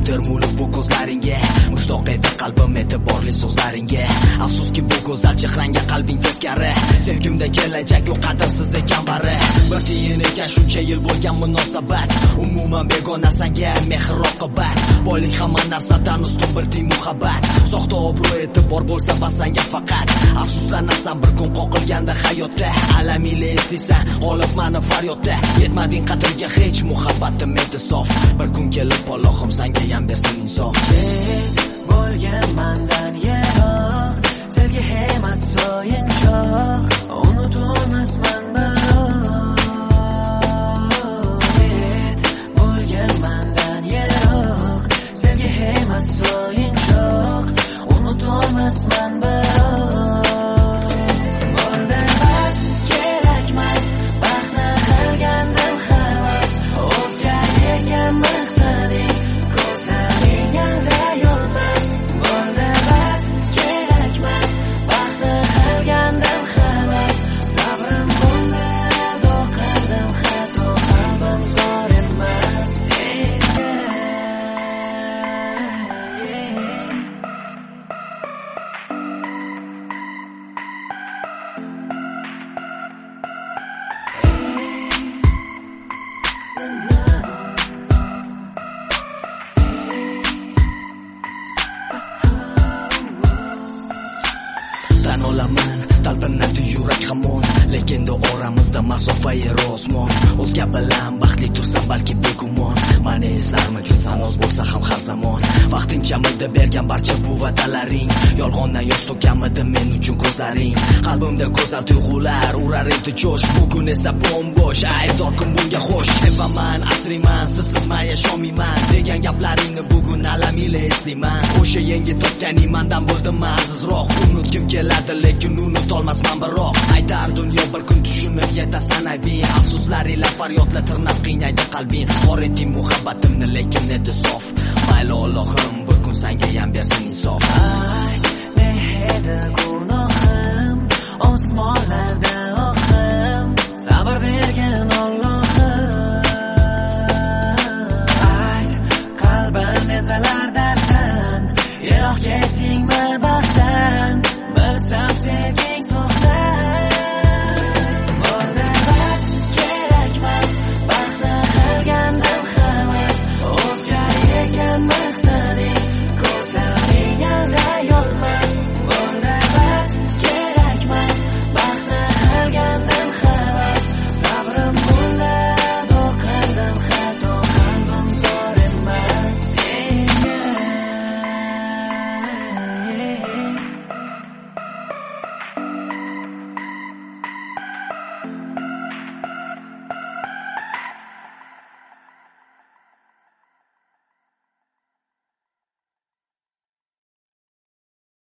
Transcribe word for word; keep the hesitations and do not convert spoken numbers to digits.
termulib bu ko'zlaringga, mushtoq edi qalbim e'tiborli so'zlaringga. Afsuski bu go'zal chehrangga qalbing teskari, sevgimda kelajak yo'q, qadrsiz ekan bari. Bir tiyin ekan shuncha yil bo'lgan munosabat, umuman begona sanga mehr oqibat. Boylik hamma narsadan ustun, bir tiyin muhabbat. Soxta obro' e'tibor bo'lsa bas sanga faqat. Afsuslanasan bir kun qoqilganda hayotda, alamingni eslaysan g'olib mani faryodda. Yetmading qadriga hech muhabbatim edi sof, bir kun kelib Allohim senga ham bersin insof. Ket bo'lgan mandan yiroq, sevgi emas o'yinchoq, unutolmasman biroq. Ket bo'lgan mandan yiroq, sevgi emas o'yinchoq, unutolmasman biroq. Tan olaman talpinadi yurak hamon, lekin de oramizda masofa yer osmon. O'zga bilan baxtli tursan balki begumon, mani eslarmisan oz bo'lsa ham har zamon. Vaqtinchamida bergan barcha bu va'dalaring, yolg'ondan yosh to'kkanmidi men uchun ko'zlaring. Qalbimda go'zal tuyg'ular urar edi jo'sh, bugun esa bo'mbo'sh, aybdor kun bunga xo'sh. Sevaman, asriyman, sizsiz men yasholmayman degan gaplaringni bugun alamingni eslayman. O'sha yangi topganing mendan bo'ldim azizroq, unutgim keladi lekin unutolmasman biroq. Aytar dunyo bir kun tushunib yetasan ayving, afsuslaringlar faryodlar tirnab qiynaydi qalbing. Xor eting muhabbatimni lekin edi sof, mayli Allohim